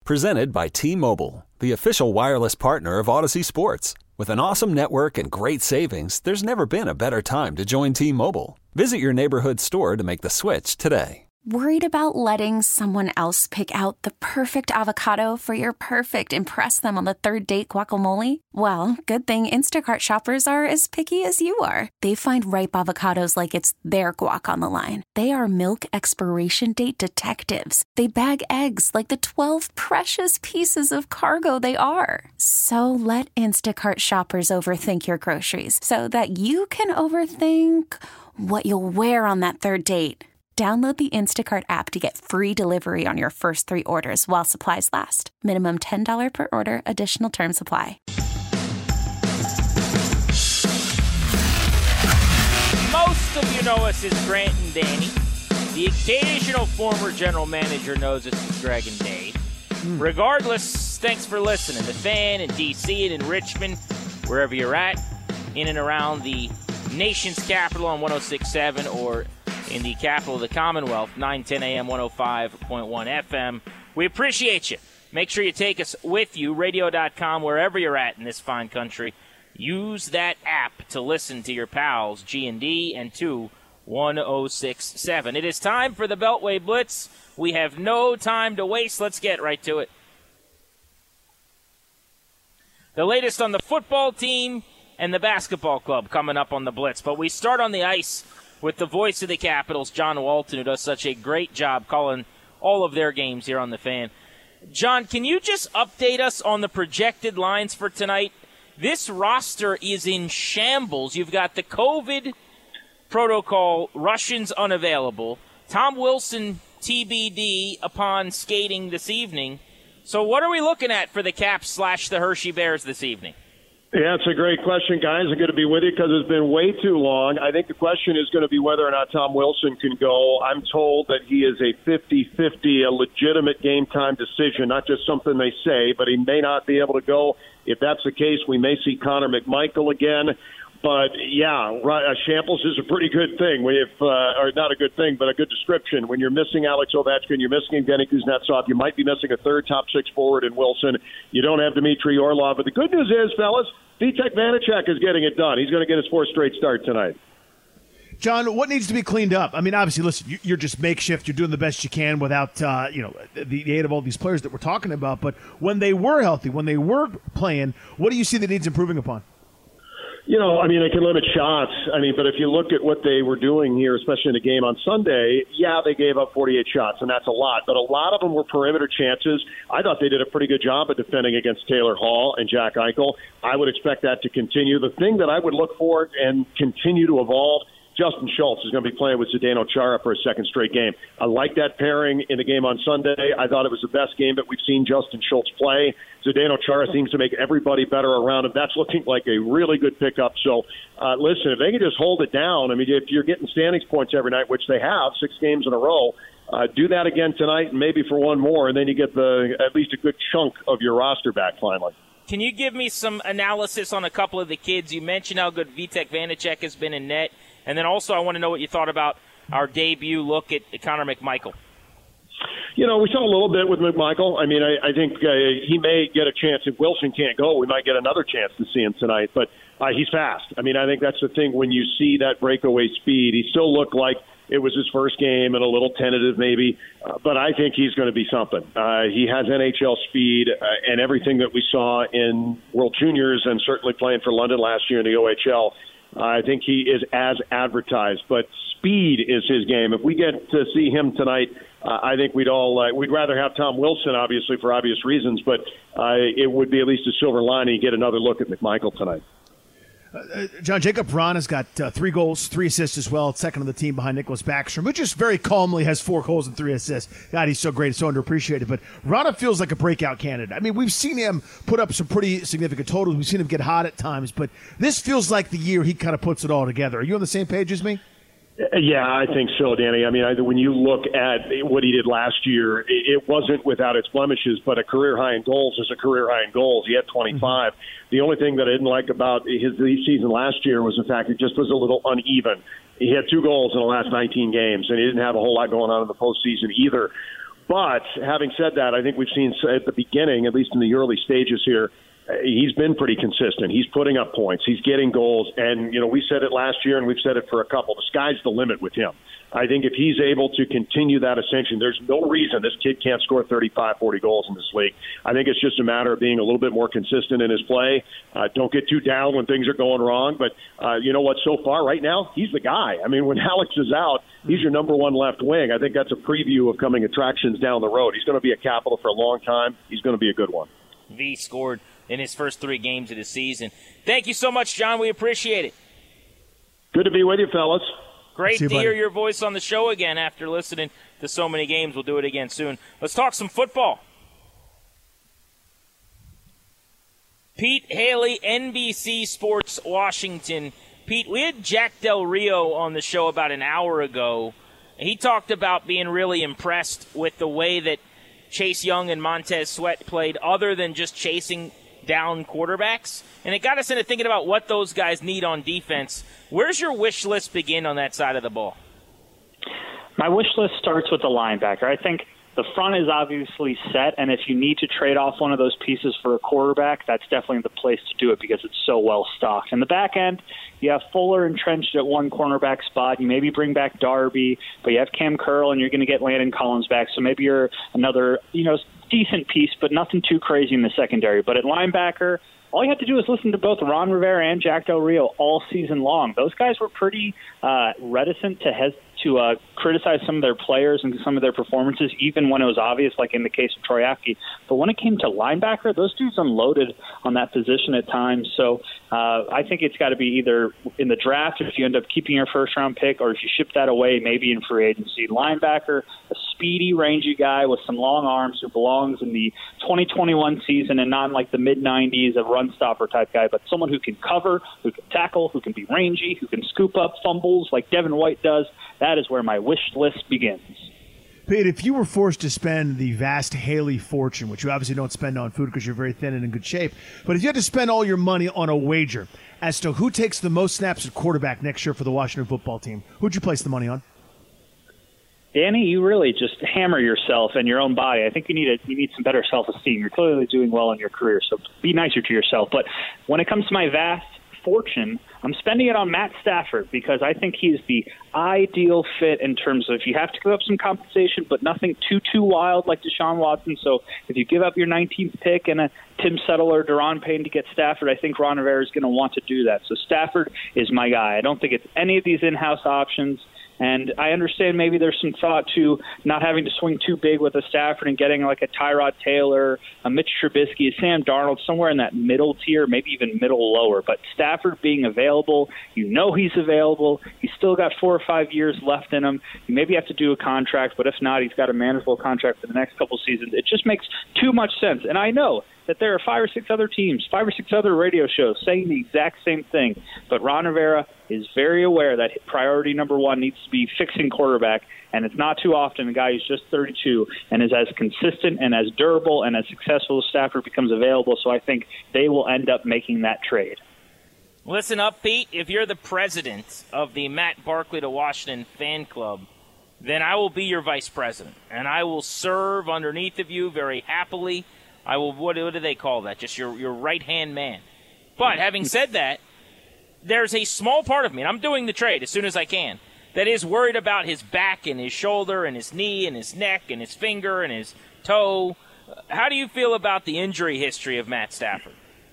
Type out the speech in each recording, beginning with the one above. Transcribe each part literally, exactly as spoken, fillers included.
Presented by T-Mobile, the official wireless partner of Odyssey Sports. With an awesome network and great savings, there's never been a better time to join T-Mobile. Visit your neighborhood store to make the switch today. Worried about letting someone else pick out the perfect avocado for your perfect impress them on the third date guacamole? Well, good thing Instacart shoppers are as picky as you are. They find ripe avocados like it's their guac on the line. They are milk expiration date detectives. They bag eggs like the twelve precious pieces of cargo they are. So let Instacart shoppers overthink your groceries so that you can overthink what you'll wear on that third date. Download the Instacart app to get free delivery on your first three orders while supplies last. Minimum ten dollars per order. Additional terms apply. Most of you know us as Grant and Danny. The occasional former general manager knows us as Greg and Dave. Mm. Regardless, thanks for listening. The Fan in D C and in Richmond, wherever you're at, in and around the nation's capital on one oh six point seven or in the capital of the Commonwealth, nine ten a.m., one oh five point one F M. We appreciate you. Make sure you take us with you, radio dot com, wherever you're at in this fine country. Use that app to listen to your pals, G and D and to one oh six point seven. It is time for the Beltway Blitz. We have no time to waste. Let's get right to it. The latest on the football team and the basketball club coming up on the Blitz. But we start on the ice with the voice of the Capitals, John Walton, who does such a great job calling all of their games here on the Fan. John, can you just update us on the projected lines for tonight? This roster is in shambles. You've got the COVID protocol, Russians unavailable, Tom Wilson T B D upon skating this evening. So what are we looking at for the Caps slash the Hershey Bears this evening? Yeah, it's a great question, guys. I'm going to be with you because it's been way too long. I think the question is going to be whether or not Tom Wilson can go. I'm told that he is a fifty-fifty, a legitimate game-time decision, not just something they say, but he may not be able to go. If that's the case, we may see Connor McMichael again. But, yeah, uh, shambles is a pretty good thing. We have, uh, or not a good thing, but a good description. When you're missing Alex Ovechkin, you're missing Evgeny Kuznetsov, you might be missing a third top six forward in Wilson. You don't have Dmitry Orlov. But the good news is, fellas, Vitek Vanacek is getting it done. He's going to get his fourth straight start tonight. John, what needs to be cleaned up? I mean, obviously, listen, you're just makeshift. You're doing the best you can without, uh, you know, the aid of all these players that we're talking about. But when they were healthy, when they were playing, what do you see that needs improving upon? You know, I mean, they can limit shots. I mean, but if you look at what they were doing here, especially in the game on Sunday, yeah, they gave up forty-eight shots, and that's a lot. But a lot of them were perimeter chances. I thought they did a pretty good job of defending against Taylor Hall and Jack Eichel. I would expect that to continue. The thing that I would look for and continue to evolve, Justin Schultz is going to be playing with Zdeno Chara for a second straight game. I like that pairing in the game on Sunday. I thought it was the best game that we've seen Justin Schultz play. Zdeno Chara seems to make everybody better around him. That's looking like a really good pickup. So, uh, listen, if they can just hold it down, I mean, if you're getting standings points every night, which they have, six games in a row, uh, do that again tonight and maybe for one more, and then you get the at least a good chunk of your roster back finally. Can you give me some analysis on a couple of the kids? You mentioned how good Vitek Vanacek has been in net. And then also I want to know what you thought about our debut look at Connor McMichael. You know, we saw a little bit with McMichael. I mean, I, I think uh, he may get a chance. If Wilson can't go, we might get another chance to see him tonight. But uh, he's fast. I mean, I think that's the thing when you see that breakaway speed. He still looked like it was his first game and a little tentative maybe. Uh, but I think he's going to be something. Uh, he has N H L speed uh, and everything that we saw in World Juniors and certainly playing for London last year in the O H L. Uh, I think he is as advertised, but speed is his game. If we get to see him tonight, uh, I think we'd all uh, we'd rather have Tom Wilson, obviously for obvious reasons, but uh, it would be at least a silver lining to get another look at McMichael tonight. Uh, John, Jacob Vrana has got uh, three goals, three assists as well, second on the team behind Nicholas Backstrom, who just very calmly has four goals and three assists. God, he's so great, so underappreciated. But Vrana feels like a breakout candidate. I mean, we've seen him put up some pretty significant totals. We've seen him get hot at times, but this feels like the year he kind of puts it all together. Are you on the same page as me? Yeah, I think so, Danny. I mean, I, when you look at what he did last year, it, it wasn't without its blemishes, but a career high in goals is a career high in goals. He had twenty-five. Mm-hmm. The only thing that I didn't like about his season last year was the fact it just was a little uneven. He had two goals in the last nineteen games, and he didn't have a whole lot going on in the postseason either. But having said that, I think we've seen at the beginning, at least in the early stages here, he's been pretty consistent. He's putting up points. He's getting goals. And, you know, we said it last year and we've said it for a couple. The sky's the limit with him. I think if he's able to continue that ascension, there's no reason this kid can't score thirty-five, forty goals in this league. I think it's just a matter of being a little bit more consistent in his play. Uh, don't get too down when things are going wrong. But uh, you know what? So far, right now, he's the guy. I mean, when Alex is out, he's your number one left wing. I think that's a preview of coming attractions down the road. He's going to be a Capital for a long time. He's going to be a good one. V scored in his first three games of the season. Thank you so much, John. We appreciate it. Good to be with you, fellas. Great you, to buddy. hear your voice on the show again after listening to so many games. We'll do it again soon. Let's talk some football. Pete Haley, N B C Sports Washington. Pete, we had Jack Del Rio on the show about an hour ago. He talked about being really impressed with the way that Chase Young and Montez Sweat played other than just chasing down quarterbacks. And it got us into thinking about what those guys need on defense. Where's your wish list begin on that side of the ball? My wish list starts with the linebacker. I think the front is obviously set, and if you need to trade off one of those pieces for a quarterback, that's definitely the place to do it because it's so well stocked. In the back end, you have Fuller entrenched at one cornerback spot. You maybe bring back Darby, but you have Cam Curl, and you're going to get Landon Collins back. So maybe you're another, you know, decent piece, but nothing too crazy in the secondary. But at linebacker, all you have to do is listen to both Ron Rivera and Jack Del Rio all season long. Those guys were pretty uh, reticent to hes- to uh, criticize some of their players and some of their performances, even when it was obvious, like in the case of Troy Apke. But when it came to linebacker, those dudes unloaded on that position at times. So uh, I think it's got to be either in the draft if you end up keeping your first-round pick, or if you ship that away, maybe in free agency. Linebacker, a speedy, rangy guy with some long arms who belongs in the twenty twenty-one season and not in like the mid nineties, a run-stopper type guy, but someone who can cover, who can tackle, who can be rangy, who can scoop up fumbles like Devin White does. That is where my wish list begins. Pete, if you were forced to spend the vast Haley fortune, which you obviously don't spend on food because you're very thin and in good shape, but if you had to spend all your money on a wager as to who takes the most snaps at quarterback next year for the Washington football team, who'd you place the money on? Danny, you really just hammer yourself and your own body. I think you need a, you need some better self-esteem. You're clearly doing well in your career, so be nicer to yourself. But when it comes to my vast fortune, I'm spending it on Matt Stafford because I think he's the ideal fit in terms of if you have to give up some compensation, but nothing too, too wild like Deshaun Watson. So if you give up your nineteenth pick and a Tim Settle or Daron Payne to get Stafford, I think Ron Rivera is going to want to do that. So Stafford is my guy. I don't think it's any of these in-house options. And I understand maybe there's some thought to not having to swing too big with a Stafford and getting like a Tyrod Taylor, a Mitch Trubisky, a Sam Darnold, somewhere in that middle tier, maybe even middle lower. But Stafford being available, you know he's available. He's still got four or five years left in him. You maybe have to do a contract, but if not, he's got a manageable contract for the next couple seasons. It just makes too much sense. And I know that there are five or six other teams, five or six other radio shows saying the exact same thing. But Ron Rivera is very aware that priority number one needs to be fixing quarterback, and it's not too often a guy who's just thirty-two and is as consistent and as durable and as successful as Stafford becomes available. So I think they will end up making that trade. Listen up, Pete. If you're the president of the Matt Barkley to Washington fan club, then I will be your vice president, and I will serve underneath of you very happily. I will. What, what do they call that? Just your your right-hand man. But having said that, there's a small part of me, and I'm doing the trade as soon as I can, that is worried about his back and his shoulder and his knee and his neck and his finger and his toe. How do you feel about the injury history of Matt Stafford?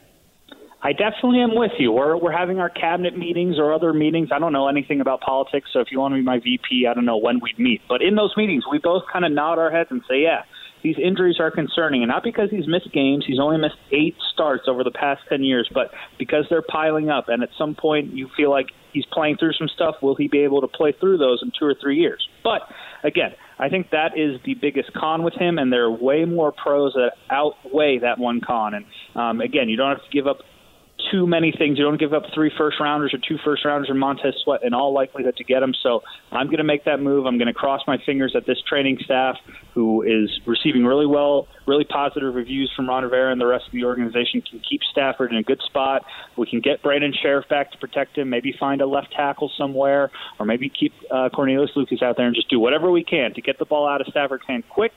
I definitely am with you. We're, we're having our cabinet meetings or other meetings. I don't know anything about politics, so if you want to be my V P, I don't know when we'd meet. But in those meetings, we both kind of nod our heads and say, yeah, these injuries are concerning, and not because he's missed games. He's only missed eight starts over the past ten years, but because they're piling up, and at some point you feel like he's playing through some stuff. Will he be able to play through those in two or three years? But, again, I think that is the biggest con with him, and there are way more pros that outweigh that one con. And, um, again, you don't have to give up too many things. You don't give up three first-rounders or two first-rounders or Montez Sweat in all likelihood to get him. So I'm going to make that move. I'm going to cross my fingers that this training staff, who is receiving really well, really positive reviews from Ron Rivera and the rest of the organization, can keep Stafford in a good spot. We can get Brandon Sheriff back to protect him, maybe find a left tackle somewhere, or maybe keep uh, Cornelius Lucas out there and just do whatever we can to get the ball out of Stafford's hand quick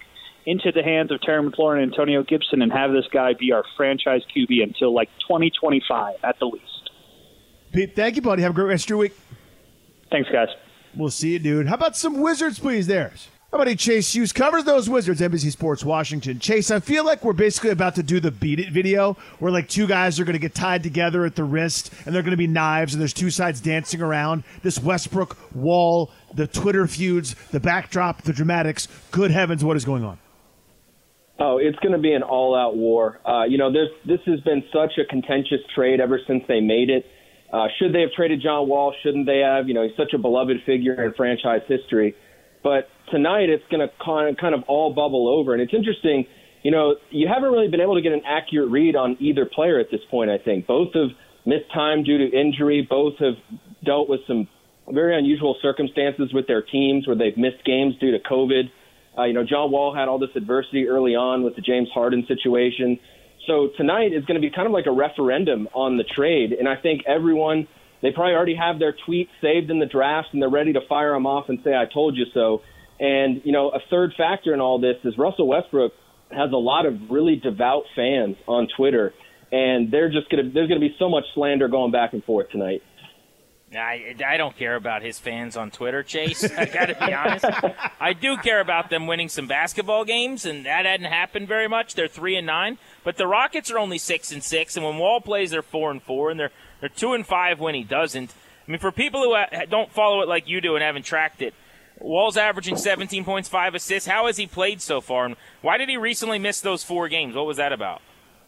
into the hands of Terry McLaurin and Antonio Gibson and have this guy be our franchise Q B until like twenty twenty-five at the least. Pete, thank you, buddy. Have a great rest of your week. Thanks, guys. We'll see you, dude. How about some Wizards, please, there? How about Chase Hughes covers those Wizards, N B C Sports Washington. Chase, I feel like we're basically about to do the Beat It video where like two guys are going to get tied together at the wrist and they're going to be knives and there's two sides dancing around. This Westbrook, Wall, the Twitter feuds, the backdrop, the dramatics. Good heavens, what is going on? Oh, it's going to be an all-out war. Uh, you know, this this has been such a contentious trade ever since they made it. Uh, should they have traded John Wall? Shouldn't they have? You know, he's such a beloved figure in franchise history. But tonight it's going to kind of all bubble over. And it's interesting, you know, you haven't really been able to get an accurate read on either player at this point, I think. Both have missed time due to injury. Both have dealt with some very unusual circumstances with their teams where they've missed games due to COVID. Uh, you know, John Wall had all this adversity early on with the James Harden situation. So tonight is going to be kind of like a referendum on the trade. And I think everyone, they probably already have their tweets saved in the draft and they're ready to fire them off and say, I told you so. And, you know, a third factor in all this is Russell Westbrook has a lot of really devout fans on Twitter. And they're just going to, there's going to be so much slander going back and forth tonight. I, I don't care about his fans on Twitter, Chase. I got to be honest. I do care about them winning some basketball games, and that hadn't happened very much. They're three and nine, but the Rockets are only six and six, and when Wall plays, they're four and four, and they're they're two and five when he doesn't. I mean, for people who don't follow it like you do and haven't tracked it, Wall's averaging seventeen points, five assists. How has he played so far, and why did he recently miss those four games? What was that about?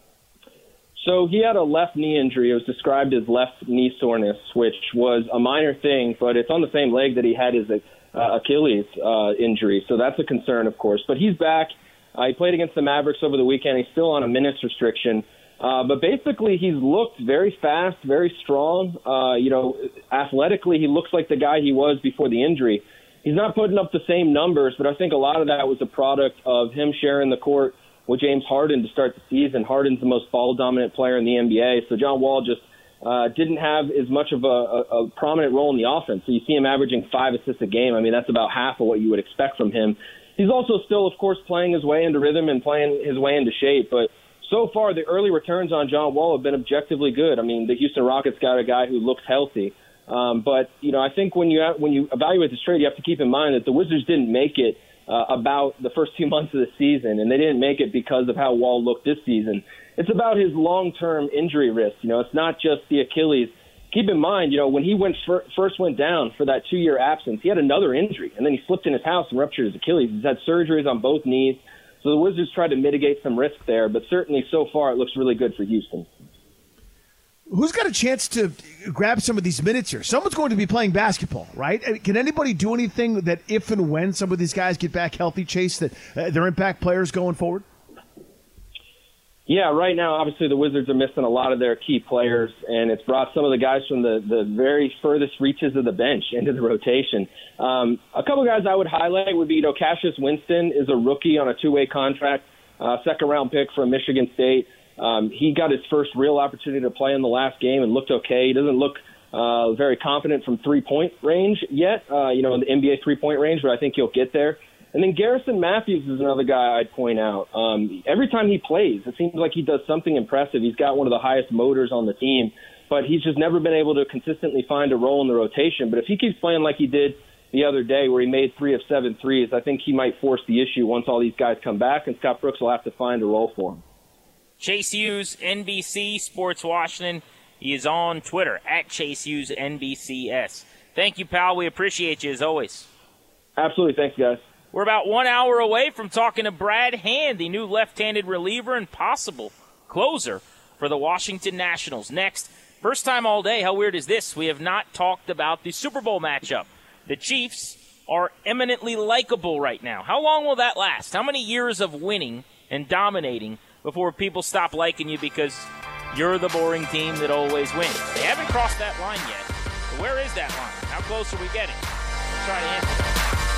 So he had a left knee injury. It was described as left knee soreness, which was a minor thing, but it's on the same leg that he had his uh, Achilles uh, injury. So that's a concern, of course. But he's back. Uh, he played against the Mavericks over the weekend. He's still on a minutes restriction. Uh, but basically, he's looked very fast, very strong. Uh, you know, athletically, he looks like the guy he was before the injury. He's not putting up the same numbers, but I think a lot of that was a product of him sharing the court with James Harden to start the season. Harden's the most ball-dominant player in the N B A, so John Wall just uh, didn't have as much of a, a, a prominent role in the offense. So you see him averaging five assists a game. I mean, that's about half of what you would expect from him. He's also still, of course, playing his way into rhythm and playing his way into shape, but so far the early returns on John Wall have been objectively good. I mean, the Houston Rockets got a guy who looks healthy. Um, but, you know, I think when you when you evaluate this trade, you have to keep in mind that the Wizards didn't make it Uh, about the first two months of the season, and they didn't make it because of how Wall looked this season. It's about his long-term injury risk. You know, it's not just the Achilles. Keep in mind, you know, when he went fir- first went down for that two-year absence, he had another injury, and then he slipped in his house and ruptured his Achilles. He's had surgeries on both knees, so the Wizards tried to mitigate some risk there, but certainly so far it looks really good for Houston. Who's got a chance to grab some of these minutes here? Someone's going to be playing basketball, right? Can anybody do anything that if and when some of these guys get back healthy, Chase, that uh, they're impact players going forward? Yeah, right now, obviously, the Wizards are missing a lot of their key players, and it's brought some of the guys from the, the very furthest reaches of the bench into the rotation. Um, a couple guys I would highlight would be, you know, Cassius Winston is a rookie on a two-way contract, uh, second-round pick from Michigan State. Um, he got his first real opportunity to play in the last game and looked okay. He doesn't look uh, very confident from three-point range yet, uh, you know, in the N B A three-point range, but I think he'll get there. And then Garrison Matthews is another guy I'd point out. Um, every time he plays, it seems like he does something impressive. He's got one of the highest motors on the team, but he's just never been able to consistently find a role in the rotation. But if he keeps playing like he did the other day where he made three of seven threes, I think he might force the issue once all these guys come back, and Scott Brooks will have to find a role for him. Chase Hughes, N B C Sports Washington. He is on Twitter, at Chase Hughes N B C S. Thank you, pal. We appreciate you as always. Absolutely. Thanks, guys. We're about one hour away from talking to Brad Hand, the new left-handed reliever and possible closer for the Washington Nationals. Next, first time all day, how weird is this? We have not talked about the Super Bowl matchup. The Chiefs are eminently likable right now. How long will that last? How many years of winning and dominating before people stop liking you because you're the boring team that always wins? They haven't crossed that line yet. But where is that line? How close are we getting? Let's try to answer that.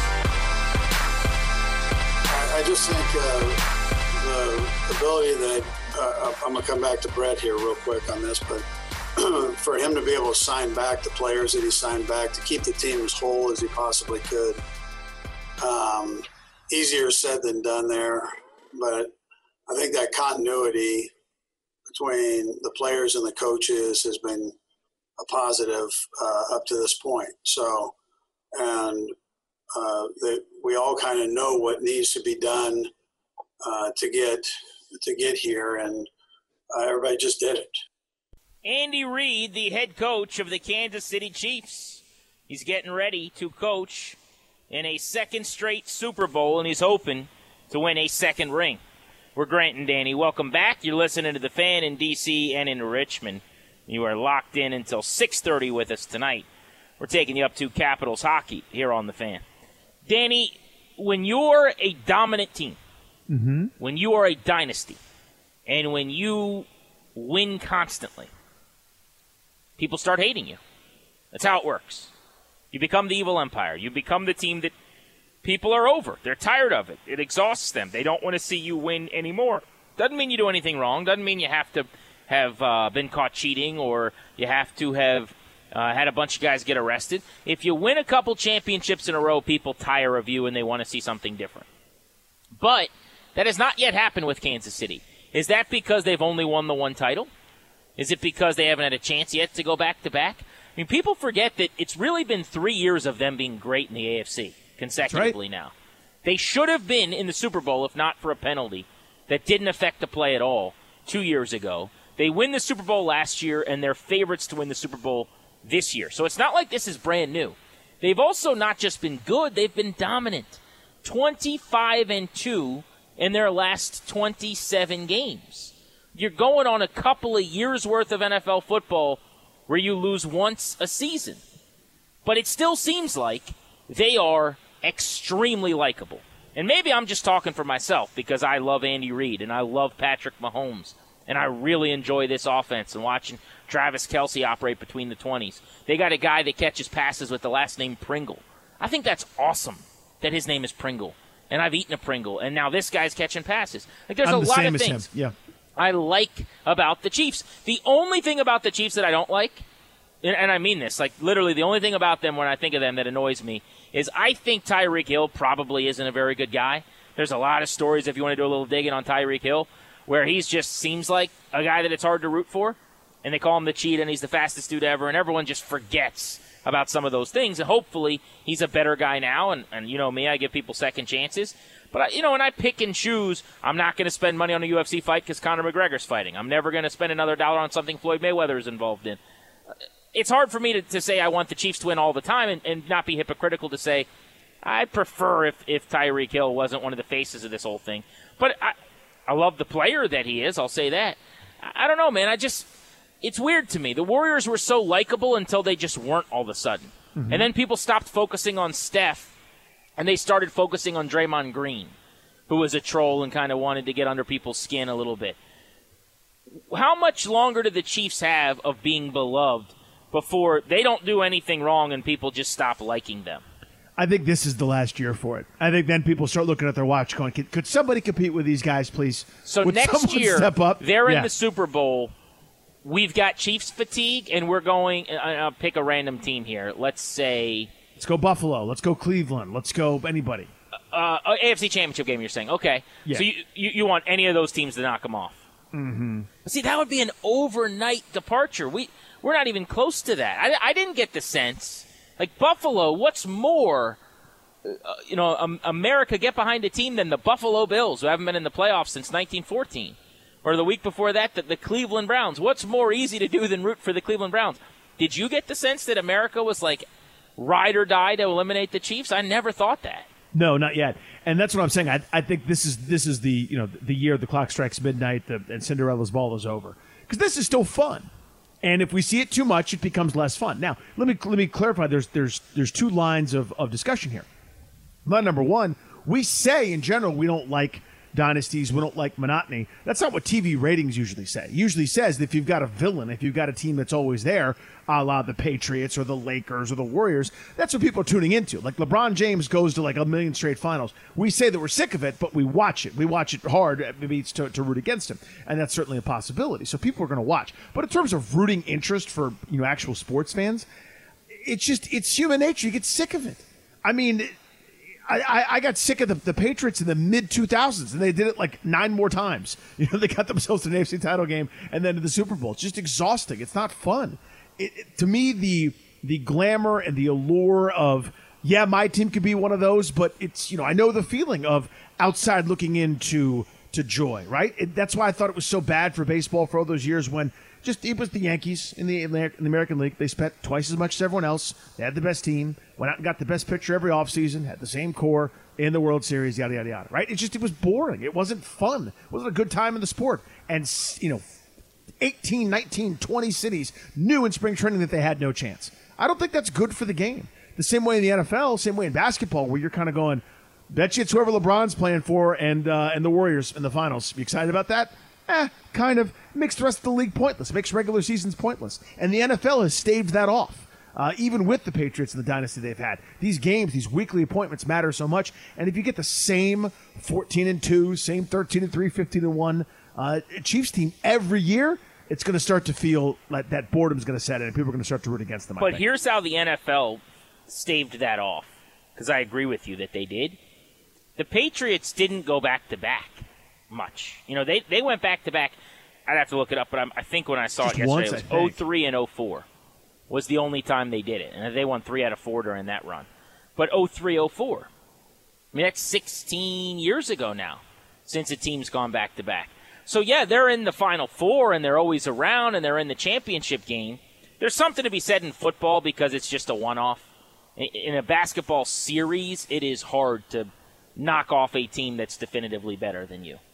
I just think uh, the ability that uh, I'm going to come back to Brett here real quick on this, but for him to be able to sign back the players that he signed back, to keep the team as whole as he possibly could, um, easier said than done there, but I think that continuity between the players and the coaches has been a positive uh, up to this point. So, and uh, the, we all kind of know what needs to be done uh, to get to get here, and uh, everybody just did it. Andy Reid, the head coach of the Kansas City Chiefs, he's getting ready to coach in a second straight Super Bowl, and he's hoping to win a second ring. We're Grant and Danny. Welcome back. You're listening to The Fan in D C and in Richmond. You are locked in until six thirty with us tonight. We're taking you up to Capitals hockey here on The Fan. Danny, when you're a dominant team, mm-hmm. when you are a dynasty, and when you win constantly, people start hating you. That's how it works. You become the evil empire. You become the team that people are over. They're tired of it. It exhausts them. They don't want to see you win anymore. Doesn't mean you do anything wrong. Doesn't mean you have to have uh, been caught cheating or you have to have uh, had a bunch of guys get arrested. If you win a couple championships in a row, people tire of you and they want to see something different. But that has not yet happened with Kansas City. Is that because they've only won the one title? Is it because they haven't had a chance yet to go back-to-back? I mean, people forget that it's really been three years of them being great in the A F C consecutively. Right. Now. They should have been in the Super Bowl if not for a penalty that didn't affect the play at all two years ago. They win the Super Bowl last year, and they're favorites to win the Super Bowl this year. So it's not like this is brand new. They've also not just been good, they've been dominant. twenty-five and two in their last twenty-seven games. You're going on a couple of years' worth of N F L football where you lose once a season. But it still seems like they are extremely likable. And maybe I'm just talking for myself because I love Andy Reid and I love Patrick Mahomes. And I really enjoy this offense and watching Travis Kelce operate between the twenties. They got a guy that catches passes with the last name Pringle. I think that's awesome that his name is Pringle. And I've eaten a Pringle. And now this guy's catching passes. Like there's I'm a the lot same of as things him. Yeah. I like about the Chiefs. The only thing about the Chiefs that I don't like, and I mean this, like literally the only thing about them when I think of them that annoys me, is I think Tyreek Hill probably isn't a very good guy. There's a lot of stories, if you want to do a little digging on Tyreek Hill, where he just seems like a guy that it's hard to root for, and they call him the cheat, and he's the fastest dude ever, and everyone just forgets about some of those things. And hopefully he's a better guy now, and, and you know me, I give people second chances. But, I, you know, when I pick and choose, I'm not going to spend money on a U F C fight because Conor McGregor's fighting. I'm never going to spend another dollar on something Floyd Mayweather is involved in. It's hard for me to, to say I want the Chiefs to win all the time and, and not be hypocritical to say I prefer if, if Tyreek Hill wasn't one of the faces of this whole thing. But I, I love the player that he is, I'll say that. I, I don't know, man. I just – it's weird to me. The Warriors were so likable until they just weren't all of a sudden. Mm-hmm. And then people stopped focusing on Steph. And they started focusing on Draymond Green, who was a troll and kind of wanted to get under people's skin a little bit. How much longer do the Chiefs have of being beloved before they don't do anything wrong and people just stop liking them? I think this is the last year for it. I think then people start looking at their watch going, could, could somebody compete with these guys, please? So Would next year, step up? they're yeah. in the Super Bowl. We've got Chiefs fatigue, and we're going – I'll pick a random team here. Let's say – Let's go Buffalo. Let's go Cleveland. Let's go anybody. Uh, A F C Championship game, you're saying. Okay. Yeah. So you, you, you want any of those teams to knock them off. Mm-hmm. See, that would be an overnight departure. We, we're not even close to that. I, I didn't get the sense. Like, Buffalo, what's more, uh, you know, um, America get behind a team than the Buffalo Bills, who haven't been in the playoffs since nineteen fourteen. Or the week before that, the, the Cleveland Browns. What's more easy to do than root for the Cleveland Browns? Did you get the sense that America was like, ride or die to eliminate the Chiefs? I never thought that. No, not yet. And that's what I'm saying. I, I think this is this is the you know the year the clock strikes midnight the, and Cinderella's ball is over, because this is still fun. And if we see it too much, it becomes less fun. Now, let me let me clarify. There's there's there's two lines of, of discussion here. Line number one, we say in general we don't like dynasties, we don't like monotony. That's not what T V ratings usually say. It usually says that if you've got a villain, if you've got a team that's always there, a la the Patriots or the Lakers or the Warriors, that's what people are tuning into. Like LeBron James goes to like a million straight finals. We say that we're sick of it, but we watch it. We watch it hard, maybe it's to, to root against him. And that's certainly a possibility. So people are going to watch. But in terms of rooting interest for, you know, actual sports fans, it's just, it's human nature. You get sick of it. I mean, I, I, I got sick of the, the Patriots in the mid two thousands, and they did it like nine more times. You know, they got themselves to an A F C title game and then to the Super Bowl. It's just exhausting. It's not fun. It, it, to me, the the glamour and the allure of, yeah, my team could be one of those, but it's, you know, I know the feeling of outside looking into to joy, right? It, that's why I thought it was so bad for baseball for all those years when just it was the Yankees in the, in the American League. They spent twice as much as everyone else. They had the best team, went out and got the best pitcher every offseason, had the same core in the World Series, yada, yada, yada, right? It just, it was boring. It wasn't fun. It wasn't a good time in the sport. And, you know, eighteen, nineteen, twenty cities knew in spring training that they had no chance. I don't think that's good for the game. The same way in the N F L, same way in basketball, where you're kind of going, bet you it's whoever LeBron's playing for and uh, and the Warriors in the finals. You excited about that? Eh, kind of. Makes the rest of the league pointless. Makes regular seasons pointless. And the N F L has staved that off, uh, even with the Patriots and the dynasty they've had. These games, these weekly appointments matter so much. And if you get the same fourteen and two, same thirteen and three, fifteen and one uh, Chiefs team every year, it's going to start to feel like that boredom's going to set in, and people are going to start to root against them. But here's how the N F L staved that off, because I agree with you that they did. The Patriots didn't go back-to-back much. You know, they, they went back-to-back. I'd have to look it up, but I'm, I think when I saw Just it yesterday, once, it was oh three and oh four was the only time they did it. And they won three out of four during that run. But oh three oh four, I mean, that's sixteen years ago now since a team's gone back-to-back. So, yeah, they're in the Final Four, and they're always around, and they're in the championship game. There's something to be said in football because it's just a one-off. In a basketball series, it is hard to knock off a team that's definitively better than you.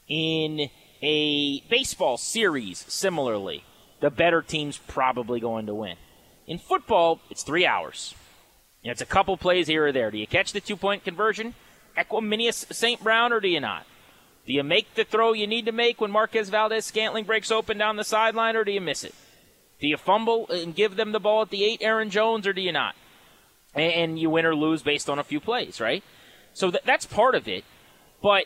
In a baseball series, similarly, the better team's probably going to win. In football, it's three hours. You know, it's a couple plays here or there. Do you catch the two-point conversion, Equanimeous Saint Brown, or do you not? Do you make the throw you need to make when Marquez Valdez-Scantling breaks open down the sideline, or do you miss it? Do you fumble and give them the ball at the eight, Aaron Jones, or do you not? And you win or lose based on a few plays, right? So th- that's part of it. But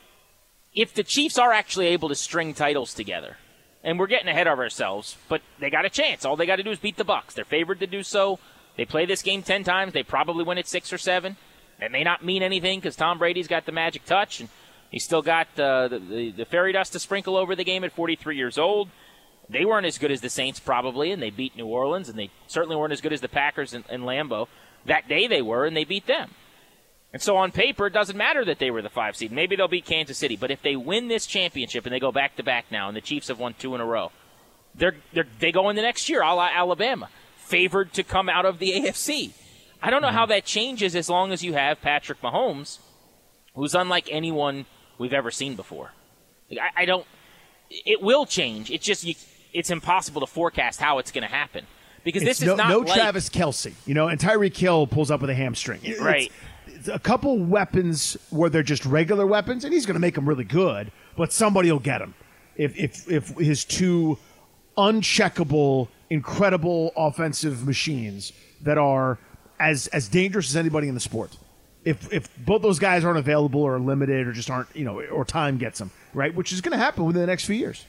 if the Chiefs are actually able to string titles together, and we're getting ahead of ourselves, but they got a chance. All they got to do is beat the Bucs. They're favored to do so. They play this game ten times. They probably win it six or seven. It may not mean anything because Tom Brady's got the magic touch, and he's still got uh, the, the, the fairy dust to sprinkle over the game at forty-three years old. They weren't as good as the Saints probably, and they beat New Orleans, and they certainly weren't as good as the Packers in, in Lambeau. That day they were, and they beat them. And so on paper, it doesn't matter that they were the five seed. Maybe they'll beat Kansas City, but if they win this championship and they go back-to-back now, and the Chiefs have won two in a row, they're, they're, they go in the next year, a la Alabama, favored to come out of the A F C. I don't know how that changes as long as you have Patrick Mahomes, who's unlike anyone we've ever seen before. I, I don't. It will change. It's just you, it's impossible to forecast how it's going to happen because it's this is no, not no like, Travis Kelce, you know, and Tyreek Hill pulls up with a hamstring. It's, right. It's a couple weapons where they're just regular weapons, and he's going to make them really good, but somebody will get him if if if his two uncheckable, incredible offensive machines that are as as dangerous as anybody in the sport. If if both those guys aren't available or limited or just aren't, you know, or time gets them, right, which is going to happen within the next few years.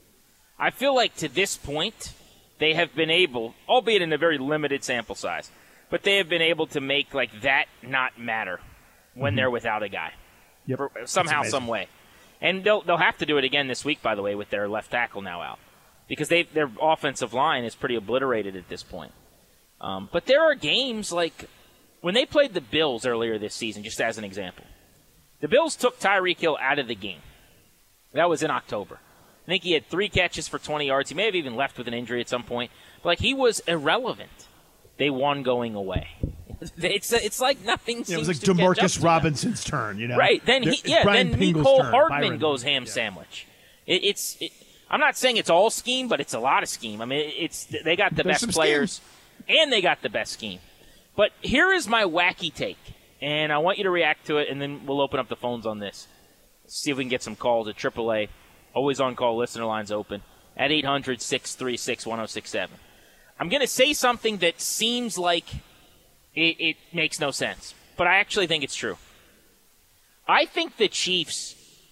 I feel like to this point, they have been able, albeit in a very limited sample size, but they have been able to make like that not matter when mm-hmm. they're without a guy. Yep. For, somehow, some way. And they'll they'll have to do it again this week, by the way, with their left tackle now out. Because they their offensive line is pretty obliterated at this point. Um, but there are games like when they played the Bills earlier this season, just as an example. The Bills took Tyreek Hill out of the game. That was in October. I think he had three catches for twenty yards. He may have even left with an injury at some point. But like he was irrelevant. They won going away. It's it's like nothing seems to It was like to DeMarcus Robinson's turn, you know. Right. Then he, yeah. Brian then Pingle's Nicole turn, Hardman Byron. goes ham yeah. sandwich. It, it's. It, I'm not saying it's all scheme, but it's a lot of scheme. I mean, it's they got the There's best some players, scheme. And they got the best scheme. But here is my wacky take, and I want you to react to it, and then we'll open up the phones on this. See if we can get some calls at triple A. Always on call, listener lines open at eight hundred, six three six, one oh six seven. I'm going to say something that seems like it, it makes no sense, but I actually think it's true. I think the Chiefs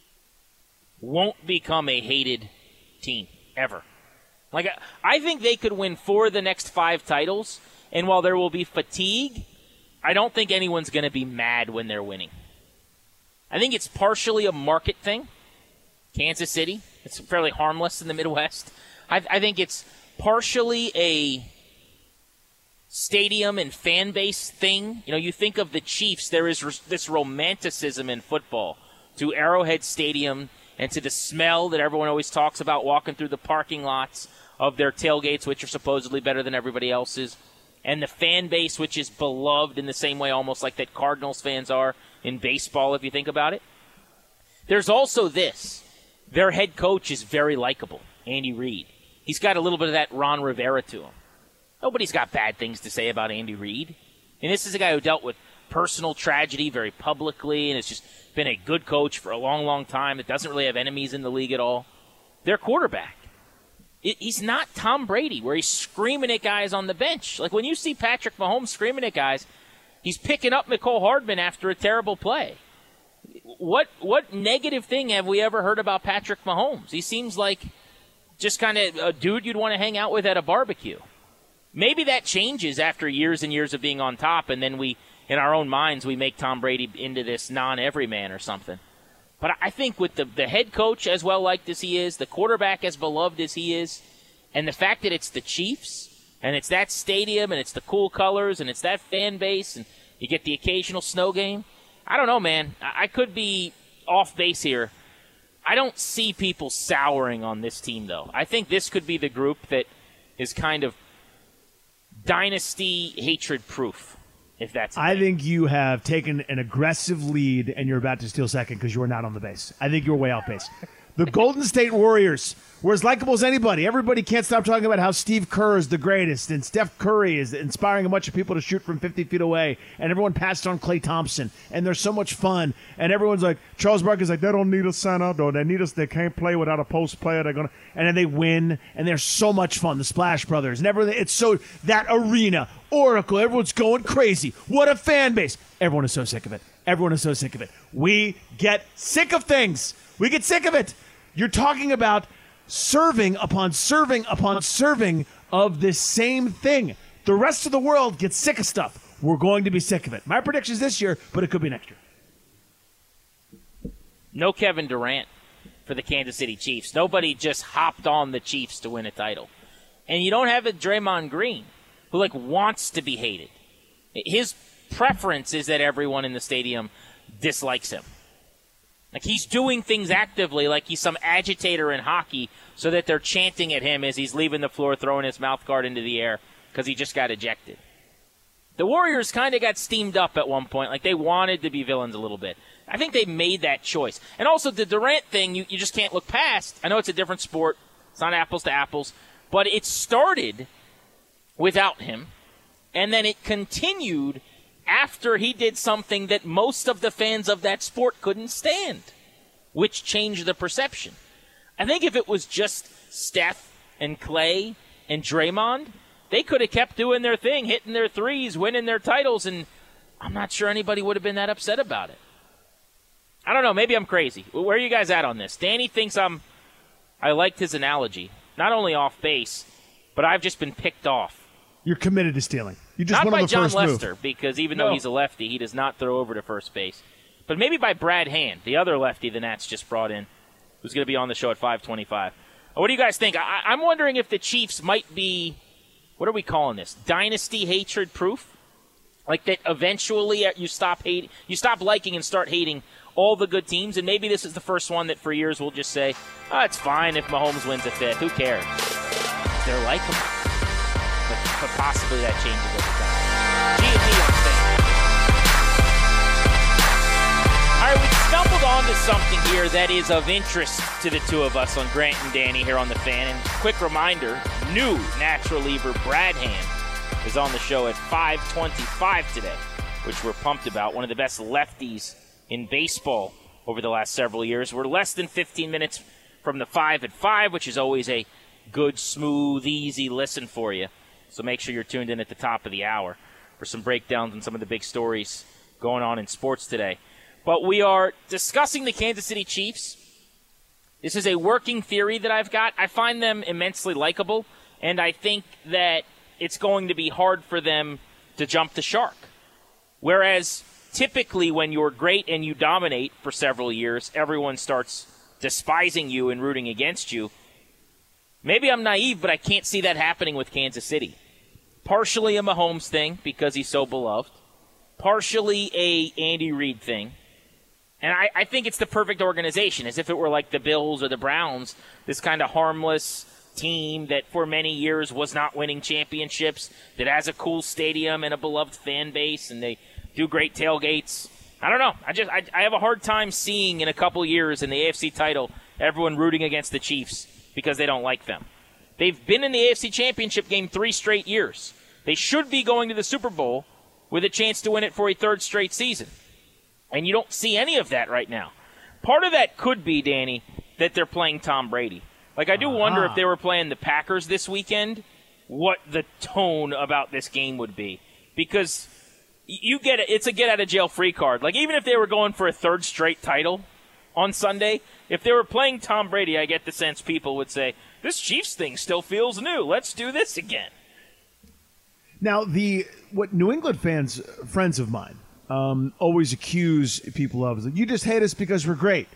won't become a hated team ever. Like I think they could win four of the next five titles, and while there will be fatigue, I don't think anyone's going to be mad when they're winning. I think it's partially a market thing. Kansas City, it's fairly harmless in the Midwest. I, I think it's partially a stadium and fan base thing. You know, you think of the Chiefs, there is res- this romanticism in football to Arrowhead Stadium and to the smell that everyone always talks about walking through the parking lots of their tailgates, which are supposedly better than everybody else's, and the fan base, which is beloved in the same way almost like that Cardinals fans are in baseball, if you think about it. There's also this. Their head coach is very likable, Andy Reid. He's got a little bit of that Ron Rivera to him. Nobody's got bad things to say about Andy Reid. And this is a guy who dealt with personal tragedy very publicly and has just been a good coach for a long, long time that doesn't really have enemies in the league at all. Their quarterback, it, he's not Tom Brady where he's screaming at guys on the bench. Like when you see Patrick Mahomes screaming at guys, he's picking up Mecole Hardman after a terrible play. What what negative thing have we ever heard about Patrick Mahomes? He seems like just kind of a dude you'd want to hang out with at a barbecue. Maybe that changes after years and years of being on top, and then we, in our own minds, we make Tom Brady into this non-everyman or something. But I think with the, the head coach as well-liked as he is, the quarterback as beloved as he is, and the fact that it's the Chiefs, and it's that stadium, and it's the cool colors, and it's that fan base, and you get the occasional snow game, I don't know, man. I could be off base here. I don't see people souring on this team, though. I think this could be the group that is kind of dynasty hatred proof, if that's I think you have taken an aggressive lead and you're about to steal second because you are not on the base. I think you're way off base. The Golden State Warriors were as likable as anybody. Everybody can't stop talking about how Steve Kerr is the greatest and Steph Curry is inspiring a bunch of people to shoot from fifty feet away, and everyone passed on Klay Thompson, and they're so much fun, and everyone's like, Charles Barkley's like, they don't need a center, though. They need us. They can't play without a post player. They're gonna, and then they win, and they're so much fun. The Splash Brothers and everything. It's so that arena, Oracle, everyone's going crazy. What a fan base. Everyone is so sick of it. Everyone is so sick of it. We get sick of things. We get sick of it. You're talking about serving upon serving upon serving of this same thing. The rest of the world gets sick of stuff. We're going to be sick of it. My prediction is this year, but it could be next year. No Kevin Durant for the Kansas City Chiefs. Nobody just hopped on the Chiefs to win a title. And you don't have a Draymond Green who, like, wants to be hated. His preference is that everyone in the stadium dislikes him. Like, he's doing things actively like he's some agitator in hockey so that they're chanting at him as he's leaving the floor, throwing his mouth guard into the air because he just got ejected. The Warriors kind of got steamed up at one point. Like, they wanted to be villains a little bit. I think they made that choice. And also, the Durant thing, you, you just can't look past. I know it's a different sport. It's not apples to apples. But it started without him, and then it continued after he did something that most of the fans of that sport couldn't stand, which changed the perception. I think if it was just Steph and Klay and Draymond, they could have kept doing their thing, hitting their threes, winning their titles, and I'm not sure anybody would have been that upset about it. I don't know. Maybe I'm crazy. Where are you guys at on this? Danny thinks I'm – I liked his analogy. Not only off base, but I've just been picked off. You're committed to stealing. You just not won by on the John first Lester, move. because even no. though he's a lefty, he does not throw over to first base. But maybe by Brad Hand, the other lefty the Nats just brought in, who's going to be on the show at five twenty-five. What do you guys think? I- I'm wondering if the Chiefs might be, what are we calling this? Dynasty hatred proof? Like that eventually you stop hating, you stop liking and start hating all the good teams, and maybe this is the first one that for years we'll just say, oh, it's fine if Mahomes wins a fifth. Who cares? They're likable. But, but possibly that changes over time. G and P on thing. All right, we stumbled onto something here that is of interest to the two of us on Grant and Danny here on The Fan. And quick reminder, new Nats reliever Brad Hand is on the show at five twenty-five today, which we're pumped about. One of the best lefties in baseball over the last several years. We're less than fifteen minutes from the five at five, which is always a good, smooth, easy listen for you. So make sure you're tuned in at the top of the hour for some breakdowns on some of the big stories going on in sports today. But we are discussing the Kansas City Chiefs. This is a working theory that I've got. I find them immensely likable, and I think that it's going to be hard for them to jump the shark. Whereas typically when you're great and you dominate for several years, everyone starts despising you and rooting against you. Maybe I'm naive, but I can't see that happening with Kansas City. Partially a Mahomes thing because he's so beloved. Partially a Andy Reid thing. And I, I think it's the perfect organization, as if it were like the Bills or the Browns, this kind of harmless team that for many years was not winning championships, that has a cool stadium and a beloved fan base, and they do great tailgates. I don't know. I just I, I have a hard time seeing in a couple years in the A F C title everyone rooting against the Chiefs because they don't like them. They've been in the A F C Championship game three straight years. They should be going to the Super Bowl with a chance to win it for a third straight season. And you don't see any of that right now. Part of that could be, Danny, that they're playing Tom Brady. Like, I do uh-huh. wonder if they were playing the Packers this weekend, what the tone about this game would be. Because you get it, it's a get-out-of-jail-free card. Like, even if they were going for a third straight title on Sunday, if they were playing Tom Brady, I get the sense people would say, this Chiefs thing still feels new. Let's do this again. Now, the what New England fans, friends of mine, um, always accuse people of, you just hate us because we're great.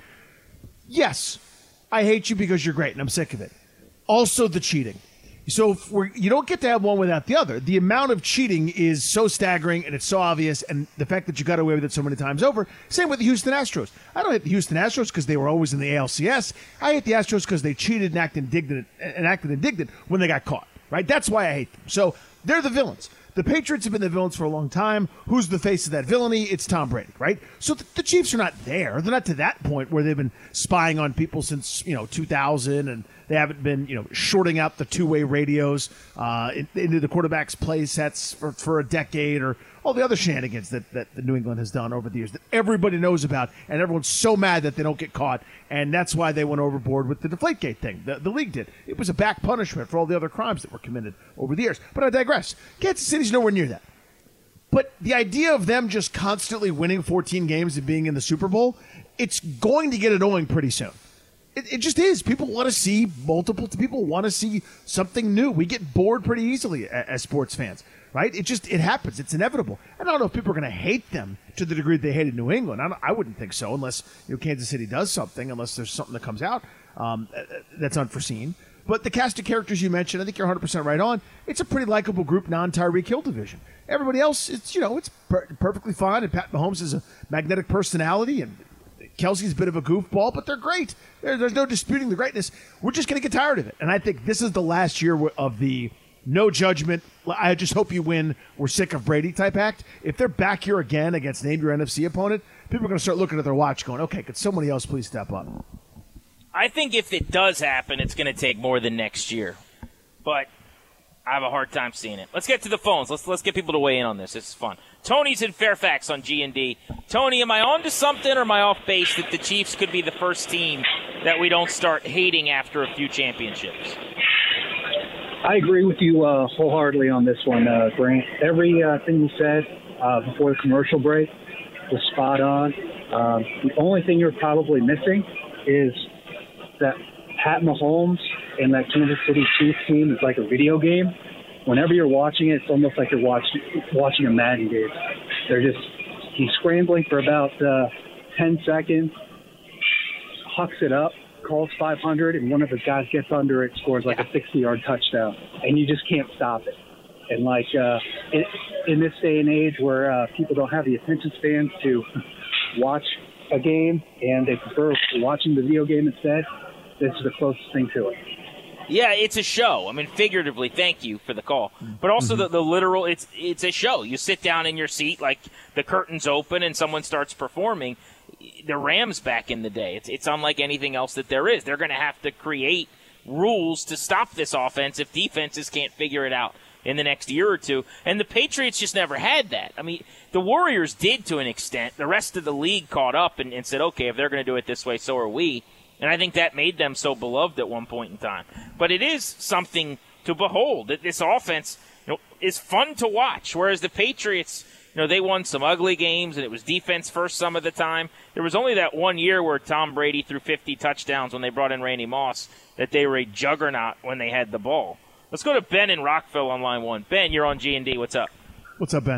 Yes, I hate you because you're great, and I'm sick of it. Also, the cheating. So if we're, you don't get to have one without the other. The amount of cheating is so staggering, and it's so obvious, and the fact that you got away with it so many times over. Same with the Houston Astros. I don't hate the Houston Astros because they were always in the A L C S. I hate the Astros because they cheated and acted indignant, and acted indignant when they got caught. Right? That's why I hate them. So they're the villains. The Patriots have been the villains for a long time. Who's the face of that villainy? It's Tom Brady, right? So the, the Chiefs are not there. They're not to that point where they've been spying on people since, you know, two thousand, and they haven't been, you know, shorting out the two-way radios uh, into the quarterback's play sets for, for a decade, or all the other shenanigans that, that the New England has done over the years that everybody knows about, and everyone's so mad that they don't get caught, and that's why they went overboard with the Deflategate thing. The, the league did. It was a back punishment for all the other crimes that were committed over the years. But I digress. Kansas City's nowhere near that. But the idea of them just constantly winning fourteen games and being in the Super Bowl, it's going to get annoying pretty soon. It, it just is. People want to see multiple people want to see something new. We get bored pretty easily as, as sports fans, right? It just it happens. It's inevitable. I don't know if people are going to hate them to the degree they hated New England. I, I wouldn't think so, unless you know Kansas City does something, unless there's something that comes out um, that's unforeseen. But the cast of characters you mentioned, I think you're one hundred percent right on. It's a pretty likable group, non-Tyreek Hill division. Everybody else, it's you know, it's per- perfectly fine. And Pat Mahomes is a magnetic personality, and Kelsey's a bit of a goofball, but they're great. There, there's no disputing the greatness. We're just going to get tired of it. And I think this is the last year of the no judgment, I just hope you win, we're sick of Brady type act. If they're back here again against name your N F C opponent, people are going to start looking at their watch going, okay, could somebody else please step up? I think if it does happen, it's going to take more than next year. But I have a hard time seeing it. Let's get to the phones. Let's let's get people to weigh in on this. This is fun. Tony's in Fairfax on G and D. Tony, am I on to something or am I off base that the Chiefs could be the first team that we don't start hating after a few championships? I agree with you uh, wholeheartedly on this one, uh, Grant. Every uh, thing you said uh, before the commercial break was spot on. Um, the only thing you're probably missing is that Pat Mahomes and that Kansas City Chiefs team is like a video game. Whenever you're watching it, it's almost like you're watching watching a Madden game. They're just he's scrambling for about uh, ten seconds, hucks it up, calls five hundred, and one of his guys gets under it, scores like a sixty-yard touchdown, and you just can't stop it. And like uh, in, in this day and age where uh, people don't have the attention spans to watch a game and they prefer watching the video game instead, this is the closest thing to it. Yeah, it's a show. I mean, figuratively, thank you for the call. But also mm-hmm. the, the literal, it's it's a show. You sit down in your seat, like the curtains open and someone starts performing. The Rams back in the day, it's, it's unlike anything else that there is. They're going to have to create rules to stop this offense if defenses can't figure it out in the next year or two. And the Patriots just never had that. I mean, the Warriors did to an extent. The rest of the league caught up and, and said, okay, if they're going to do it this way, so are we. And I think that made them so beloved at one point in time. But it is something to behold. That this offense, you know, is fun to watch. Whereas the Patriots, you know, they won some ugly games, and it was defense first some of the time. There was only that one year where Tom Brady threw fifty touchdowns when they brought in Randy Moss, that they were a juggernaut when they had the ball. Let's go to Ben in Rockville on line one. Ben, you're on G and D. What's up? What's up, Ben?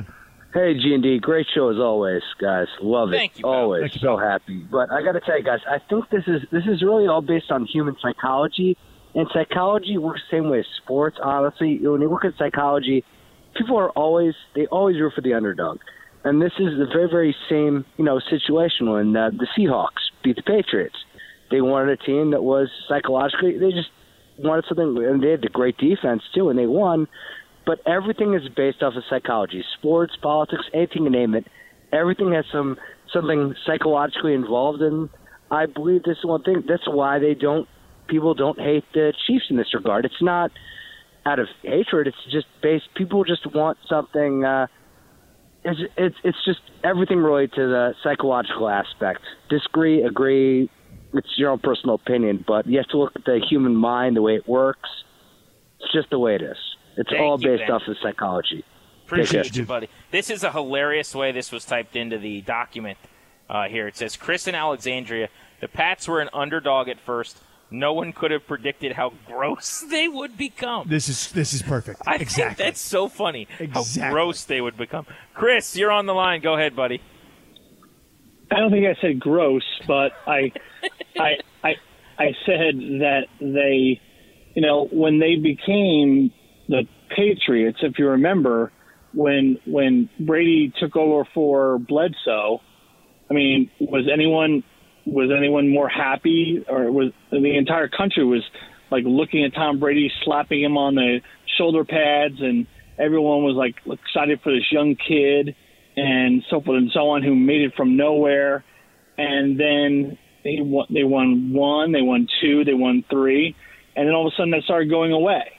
Hey, G and D, great show as always, guys. Love it. Thank you, always. Thank you, so happy. But I got to tell you, guys, I think this is this is really all based on human psychology. And psychology works the same way as sports, honestly. When you look at psychology, people are always, they always root for the underdog. And this is the very, very same, you know, situation when uh, the Seahawks beat the Patriots. They wanted a team that was psychologically, they just wanted something, and they had a great defense too, and they won. But everything is based off of psychology. Sports, politics, anything you name it. Everything has some something psychologically involved, and I believe this is one thing. That's why they don't, people don't hate the Chiefs in this regard. It's not out of hatred. It's just based, people just want something, uh, it's, it's, it's just everything related to the psychological aspect. Disagree, agree, it's your own personal opinion, but you have to look at the human mind, the way it works. It's just the way it is. It's Thank all you, based Ben. off of psychology. Appreciate you, buddy. This is a hilarious way this was typed into the document uh, here. It says, Chris in Alexandria, the Pats were an underdog at first. No one could have predicted how gross they would become. This is this is perfect. I exactly. think that's so funny, Exactly. how gross they would become. Chris, you're on the line. Go ahead, buddy. I don't think I said gross, but I, I, I, I said that they, you know, when they became the Patriots, if you remember, when when Brady took over for Bledsoe, I mean, was anyone was anyone more happy, or was the entire country was like looking at Tom Brady, slapping him on the shoulder pads, and everyone was like excited for this young kid and so forth and so on, who made it from nowhere. And then they won, they won one, they won two, they won three, and then all of a sudden that started going away.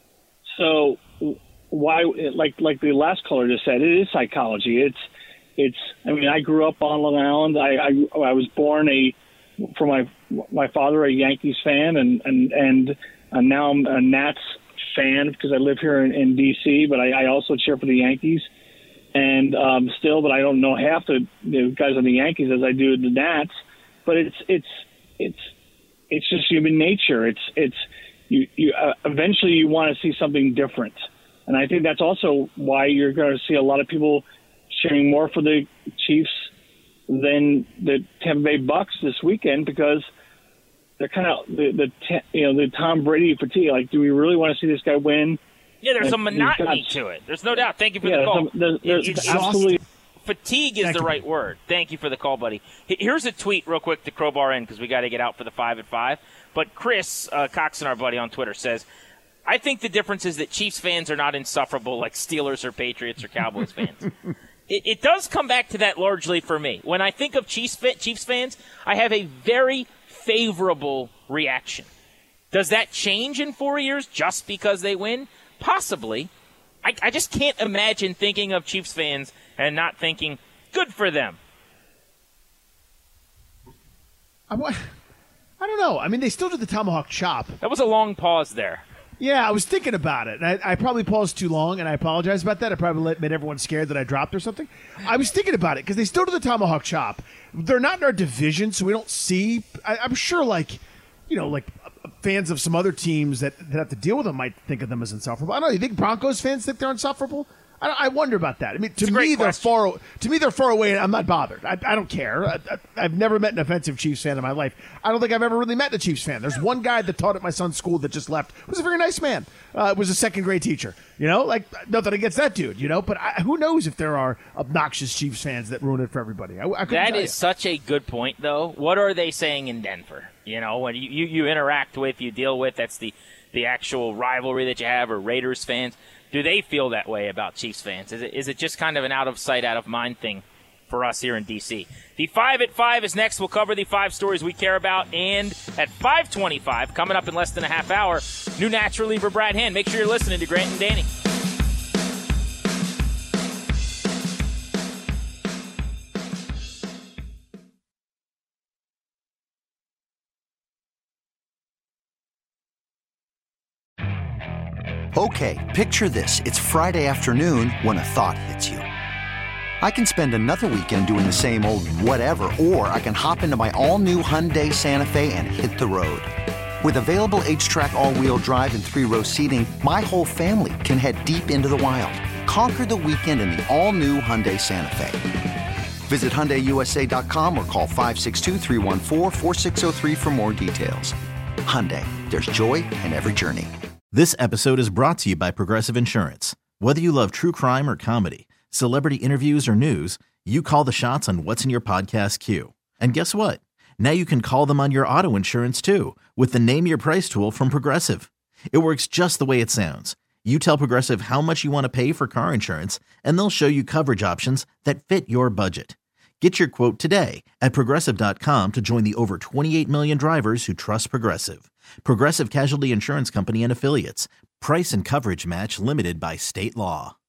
So why, like like the last caller just said, it is psychology. It's it's. I mean, I grew up on Long Island. I I, I was born a for my my father a Yankees fan, and and and uh, now I'm a Nats fan because I live here in, in D C. But I, I also cheer for the Yankees. And um, still, but I don't know half the, the guys on the Yankees as I do the Nats. But it's it's it's it's just human nature. It's it's you you uh, eventually you want to see something different, and I think that's also why you're going to see a lot of people cheering more for the Chiefs than the Tampa Bay Bucks this weekend, because they're kind of the the you know the Tom Brady fatigue. Like, do we really want to see this guy win? Yeah, there's And a monotony got, to it. There's no doubt. Thank you for yeah, the call. There's, there's, there's it's absolutely fatigue is Thank the you. right word. Thank you for the call, buddy. Here's a tweet real quick to crowbar in, because we got to get out for the five at five. But Chris uh, Coxon, our buddy on Twitter, says, I think the difference is that Chiefs fans are not insufferable like Steelers or Patriots or Cowboys fans. It, it does come back to that largely for me. When I think of Chiefs, Chiefs fans, I have a very favorable reaction. Does that change in four years just because they win? Possibly. I, I just can't imagine thinking of Chiefs fans and not thinking, good for them. I, wa- I don't know. I mean, they still did the tomahawk chop. That was a long pause there. Yeah, I was thinking about it. I, I probably paused too long, and I apologize about that. I probably let, made everyone scared that I dropped or something. I was thinking about it because they still do the tomahawk chop. They're not in our division, so we don't see. I, I'm sure, like, you know, like fans of some other teams that, that have to deal with them might think of them as insufferable. I don't know. You think Broncos fans think they're insufferable? I, I wonder about that. I mean, to me, they're far. To me, they're far away, and I'm not bothered. I, I don't care. I, I, I've never met an offensive Chiefs fan in my life. I don't think I've ever really met a Chiefs fan. There's one guy that taught at my son's school that just left. Was a very nice man. Uh, was a second grade teacher. You know, like nothing against that dude. You know, but I, who knows if there are obnoxious Chiefs fans that ruin it for everybody. I, I That is you. such a good point, though. What are they saying in Denver? You know, when you, you, you interact with, you deal with, that's the, the actual rivalry that you have, or Raiders fans. Do they feel that way about Chiefs fans? Is it is it just kind of an out-of-sight, out-of-mind thing for us here in D C? The five at five is next. We'll cover the five stories we care about. And at five twenty-five, coming up in less than a half hour, new Nats reliever Brad Hand. Make sure you're listening to Grant and Danny. Okay, picture this. It's Friday afternoon when a thought hits you. I can spend another weekend doing the same old whatever, or I can hop into my all-new Hyundai Santa Fe and hit the road. With available H-Track all-wheel drive and three-row seating, my whole family can head deep into the wild. Conquer the weekend in the all-new Hyundai Santa Fe. Visit Hyundai U S A dot com or call five six two, three one four, four six zero three for more details. Hyundai, there's joy in every journey. This episode is brought to you by Progressive Insurance. Whether you love true crime or comedy, celebrity interviews or news, you call the shots on what's in your podcast queue. And guess what? Now you can call them on your auto insurance too with the Name Your Price tool from Progressive. It works just the way it sounds. You tell Progressive how much you want to pay for car insurance, and they'll show you coverage options that fit your budget. Get your quote today at Progressive dot com to join the over twenty-eight million drivers who trust Progressive. Progressive Casualty Insurance Company and Affiliates. Price and coverage match limited by state law.